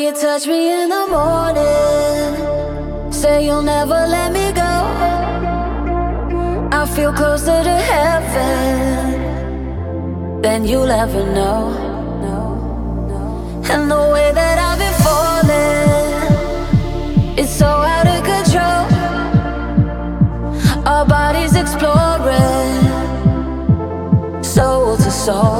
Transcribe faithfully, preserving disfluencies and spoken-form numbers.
you touch me in the morning, say you'll never let me go. I feel closer to heaven than you'll ever know. And the way that I've been falling, it's so out of control. Our bodies exploring, soul to soul.